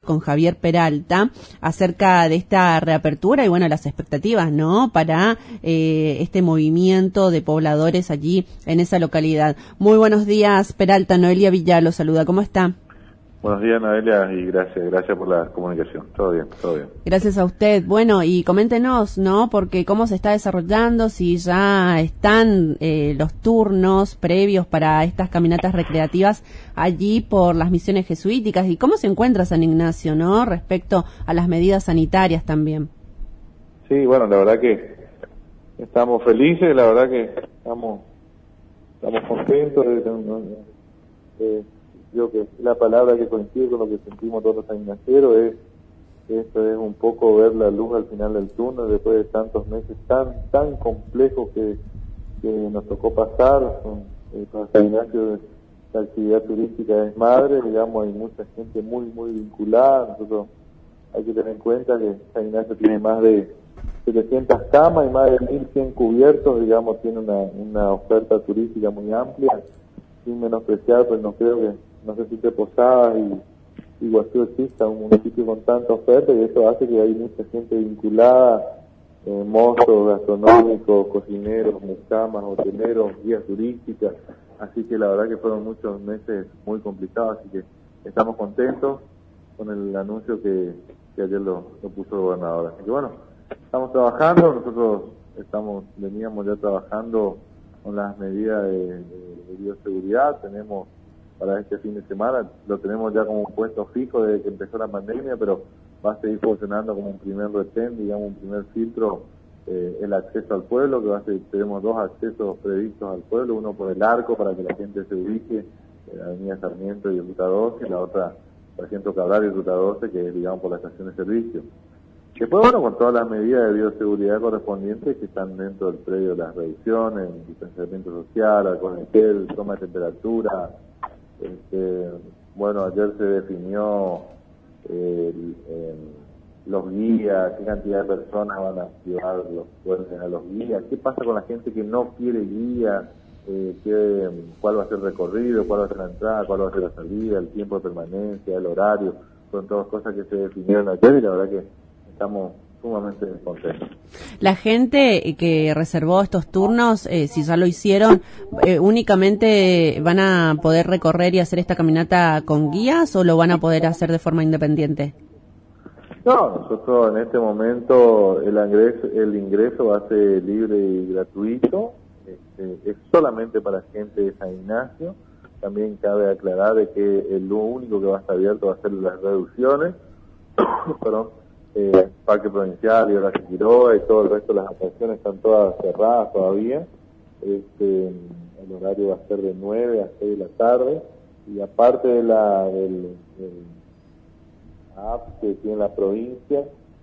con Javier Peralta acerca de esta reapertura y bueno, las expectativas, ¿no?, para este movimiento de pobladores allí en esa localidad. Muy buenos días, Peralta. Noelia Villá lo saluda. ¿Cómo está? Buenos días, Noelia, y gracias por la comunicación. Todo bien. Gracias a usted. Bueno, y coméntenos, ¿no?, porque cómo se está desarrollando, si ya están los turnos previos para estas caminatas recreativas allí por las misiones jesuíticas, y cómo se encuentra San Ignacio, ¿no?, respecto a las medidas sanitarias también. Sí, bueno, la verdad que estamos felices, la verdad que estamos contentos. Creo que la palabra que coincide con lo que sentimos todos los sanignaceros es que esto es un poco ver la luz al final del túnel después de tantos meses tan complejos que nos tocó pasar. Para San Ignacio la actividad turística es madre, digamos, hay mucha gente muy vinculada. Nosotros hay que tener en cuenta que San Ignacio tiene más de 700 camas y más de 1.100 cubiertos, digamos, tiene una oferta turística muy amplia, sin menospreciar, pero no sé si Posadas y Iguazú exista un municipio con tanta oferta, y eso hace que hay mucha gente vinculada, mozos gastronómicos, cocineros, mucamas, hoteleros, guías turísticas, así que la verdad que fueron muchos meses muy complicados, así que estamos contentos con el anuncio que ayer lo puso el gobernador. Así que bueno, estamos trabajando, nosotros veníamos ya trabajando con las medidas de bioseguridad. Tenemos para este fin de semana, lo tenemos ya como un puesto fijo desde que empezó la pandemia, pero va a seguir funcionando como un primer retén, digamos, un primer filtro, el acceso al pueblo, tenemos 2 accesos previstos al pueblo, uno por el arco para que la gente se ubique, la avenida Sarmiento y Ruta 12, y la otra Sargento Cabral y Ruta 12, que es, digamos, por la estación de servicio. Después, bueno, con todas las medidas de bioseguridad correspondientes que están dentro del predio de las reducciones, distanciamiento social, alcohol en gel, toma de temperatura. Bueno, ayer se definió los guías, qué cantidad de personas van a llevar los puentes a los guías, qué pasa con la gente que no quiere guía, cuál va a ser el recorrido, cuál va a ser la entrada, cuál va a ser la salida, el tiempo de permanencia, el horario, son todas cosas que se definieron ayer, y la verdad que estamos sumamente contentos. La gente que reservó estos turnos, si ya lo hicieron, ¿únicamente van a poder recorrer y hacer esta caminata con guías o lo van a poder hacer de forma independiente? No, nosotros en este momento el ingreso va a ser libre y gratuito, es solamente para gente de San Ignacio. También cabe aclarar de que lo único que va a estar abierto va a ser las reducciones, perdón, Parque Provincial y Horacio Quiroga y todo el resto de las atracciones están todas cerradas todavía. El horario va a ser de 9 a 6 de la tarde, y aparte de del app que tiene la provincia,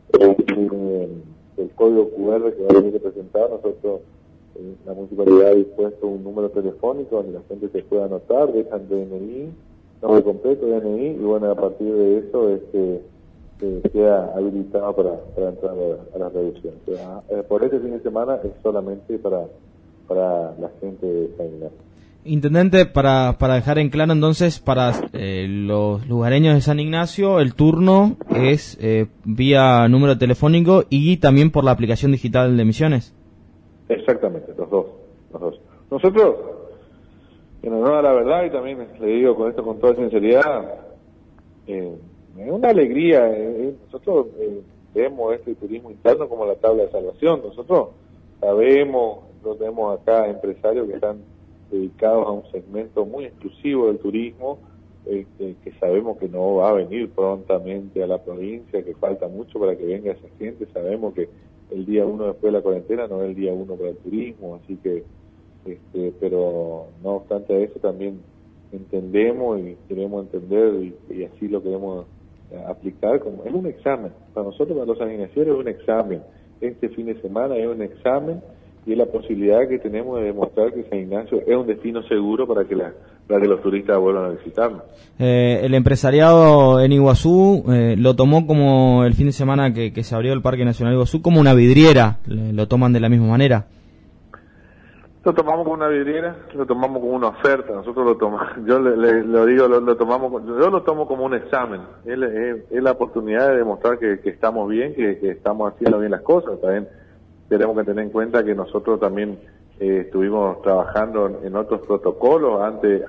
el código QR que va a venir representado, nosotros la municipalidad ha dispuesto un número telefónico donde la gente se pueda anotar, dejan DNI, nombre completo, DNI, y bueno, a partir de eso queda habilitado para entrar a las reducciones. Por este fin de semana es solamente para la gente de San Ignacio. Intendente, para dejar en claro entonces, para los lugareños de San Ignacio, el turno es vía número telefónico y también por la aplicación digital de Misiones. Exactamente, los dos. Nosotros, en honor a la verdad, y también le digo con esto con toda sinceridad, es una alegría. Nosotros vemos este turismo interno como la tabla de salvación. Nosotros tenemos acá empresarios que están dedicados a un segmento muy exclusivo del turismo, que sabemos que no va a venir prontamente a la provincia, que falta mucho para que venga esa gente. Sabemos que el día 1 después de la cuarentena no es el día 1 para el turismo, así que pero no obstante eso también entendemos y queremos entender y así lo queremos aplicar como es un examen. Para nosotros, para los sanignacios, es un examen. Este fin de semana es un examen y es la posibilidad que tenemos de demostrar que San Ignacio es un destino seguro para que los turistas vuelvan a visitarnos. El empresariado en Iguazú lo tomó como el fin de semana que se abrió el Parque Nacional de Iguazú como una vidriera. ¿Lo toman de la misma manera? Lo tomamos como una vidriera, lo tomamos como una oferta, nosotros lo tomamos, yo lo digo, lo tomamos, yo lo tomo como un examen, es la oportunidad de demostrar que estamos bien, que estamos haciendo bien las cosas. También tenemos que tener en cuenta que nosotros también estuvimos trabajando en otros protocolos antes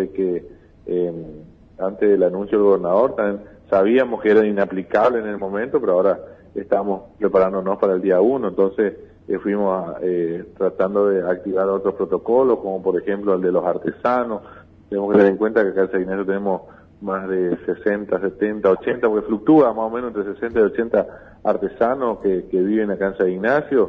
del anuncio del gobernador. También sabíamos que era inaplicable en el momento, pero ahora estamos preparándonos para el día 1, entonces fuimos tratando de activar otros protocolos, como por ejemplo el de los artesanos. Tenemos que tener en cuenta que acá en San Ignacio tenemos más de 60, 70, 80, porque fluctúa más o menos entre 60 y 80 artesanos que viven acá en San Ignacio,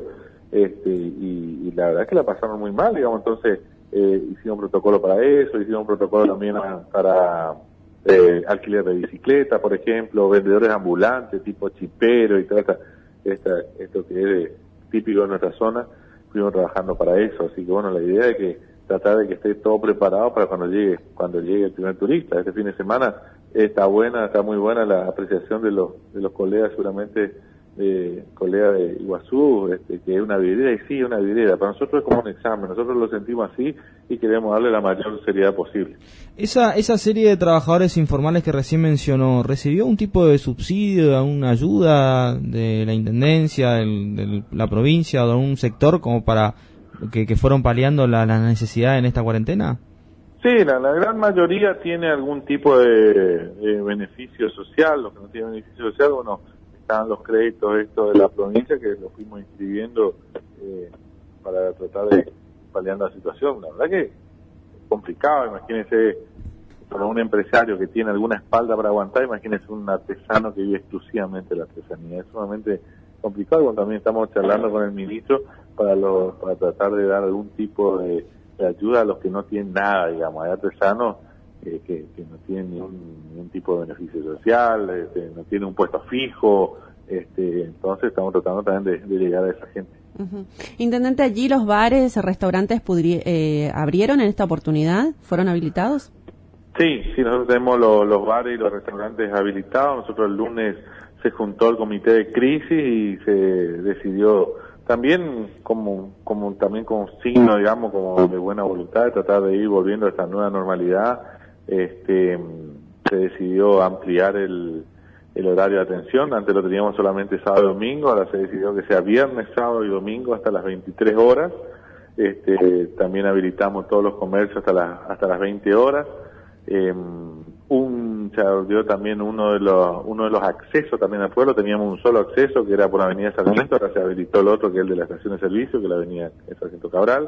y la verdad es que la pasaron muy mal, digamos. Entonces hicimos protocolo para eso, hicimos protocolo también para alquiler de bicicleta, por ejemplo, vendedores ambulantes tipo chipero y todo esto que es típico de nuestra zona. Fuimos trabajando para eso, así que bueno, la idea es que tratar de que esté todo preparado para cuando llegue el primer turista. Este fin de semana está muy buena la apreciación de los colegas, seguramente colegas de Iguazú, que es una vidriera, y sí, una vidriera. Para nosotros es como un examen, nosotros lo sentimos así y queremos darle la mayor seriedad posible. Esa serie de trabajadores informales que recién mencionó, ¿recibió un tipo de subsidio, una ayuda de la Intendencia, de la provincia o de algún sector como para que fueron paliando la necesidad en esta cuarentena? Sí, la gran mayoría tiene algún tipo de beneficio social. Los que no tienen beneficio social, bueno, están los créditos estos de la provincia que los fuimos inscribiendo para tratar de paliar la situación. La verdad que es complicado. Imagínense, para un empresario que tiene alguna espalda para aguantar, imagínense un artesano que vive exclusivamente de la artesanía. Es sumamente complicado. Bueno, también estamos charlando con el ministro para tratar de dar algún tipo de ayuda a los que no tienen nada, digamos. Hay artesanos que no tienen ningún tipo de beneficio social, no tienen un puesto fijo, entonces estamos tratando también de llegar a esa gente. Uh-huh. Intendente, ¿allí los bares, restaurantes abrieron en esta oportunidad? ¿Fueron habilitados? Sí, nosotros tenemos los bares y los restaurantes habilitados. Nosotros el lunes se juntó el comité de crisis y se decidió también como signo, digamos, como de buena voluntad de tratar de ir volviendo a esta nueva normalidad. Se decidió ampliar el horario de atención. Antes lo teníamos solamente sábado y domingo, ahora se decidió que sea viernes, sábado y domingo hasta las 23 horas. También habilitamos todos los comercios hasta las 20 horas. Se abrió también uno de los accesos también al pueblo. Teníamos un solo acceso que era por la avenida Sarmiento, ahora se habilitó el otro que es el de la estación de servicio, que es la avenida Sargento Cabral.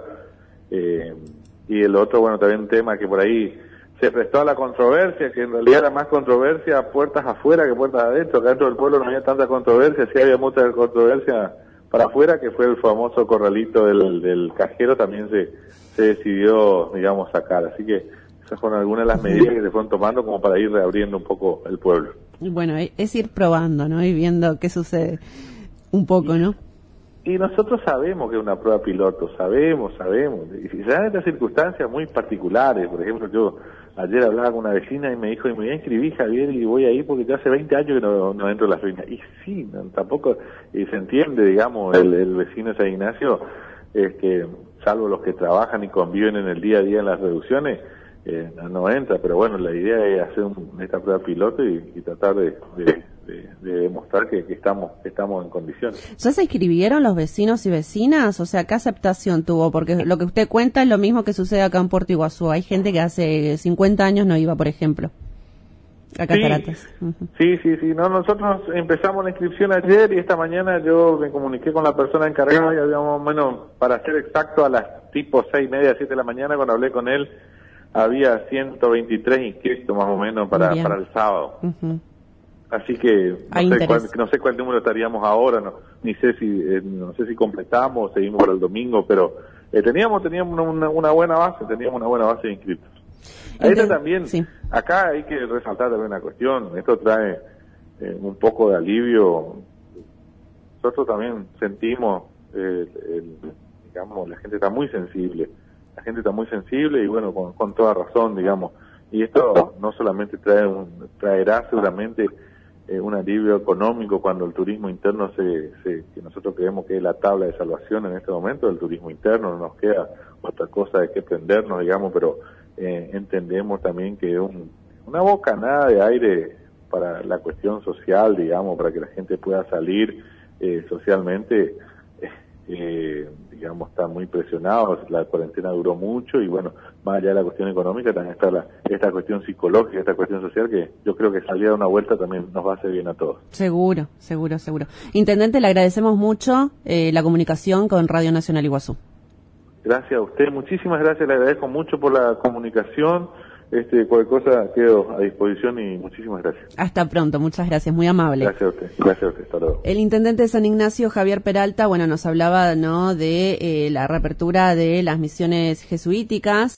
Y el otro, bueno, también un tema que por ahí se prestó a la controversia, que en realidad era más controversia puertas afuera que puertas adentro. Acá dentro del pueblo no había tanta controversia, sí había mucha controversia para afuera, que fue el famoso corralito del cajero, también se decidió, digamos, sacar. Así que esas fueron algunas de las medidas que se fueron tomando como para ir reabriendo un poco el pueblo. Bueno, es ir probando, ¿no? Y viendo qué sucede un poco, ¿no? Y nosotros sabemos que es una prueba piloto, sabemos. Y si se dan estas circunstancias muy particulares, por ejemplo, yo ayer hablaba con una vecina y me dijo, y me voy a inscribir, Javier, y voy ahí porque ya hace 20 años que no entro a la feria. Y sí, tampoco, y se entiende, digamos, el vecino de San Ignacio, salvo los que trabajan y conviven en el día a día en las reducciones, no entra, pero bueno, la idea es hacer esta prueba piloto y tratar de demostrar que estamos en condiciones. ¿Ya se inscribieron los vecinos y vecinas? O sea, ¿qué aceptación tuvo? Porque lo que usted cuenta es lo mismo que sucede acá en Puerto Iguazú. Hay gente que hace 50 años no iba, por ejemplo, a Cataratas. Sí. No, nosotros empezamos la inscripción ayer y esta mañana yo me comuniqué con la persona encargada y habíamos, bueno, para ser exacto, a las tipo 6:30, 7 de la mañana, cuando hablé con él, había 123 inscritos más o menos para el sábado. Uh-huh. Así que no sé cuál número estaríamos ahora, no sé si completamos o seguimos para el domingo, pero teníamos una buena base, de inscritos. Entonces, también, sí. Acá hay que resaltar también una cuestión, esto trae un poco de alivio. Nosotros también sentimos, digamos, la gente está muy sensible y bueno, con toda razón, digamos, y esto no solamente traerá seguramente un alivio económico cuando el turismo interno que nosotros creemos que es la tabla de salvación en este momento del turismo interno. No nos queda otra cosa de que prendernos, digamos, pero entendemos también que es una bocanada de aire para la cuestión social, digamos, para que la gente pueda salir socialmente. Digamos, está muy presionado, la cuarentena duró mucho y bueno, más allá de la cuestión económica también está esta cuestión psicológica, esta cuestión social que yo creo que salir a una vuelta también nos va a hacer bien a todos. Seguro. Intendente, le agradecemos mucho la comunicación con Radio Nacional Iguazú. Gracias a usted, muchísimas gracias, le agradezco mucho por la comunicación. Cualquier cosa quedo a disposición y muchísimas gracias. Hasta pronto, muchas gracias, muy amable. Gracias a usted, hasta luego. El intendente de San Ignacio, Javier Peralta, nos hablaba, ¿no?, de la reapertura de las misiones jesuíticas.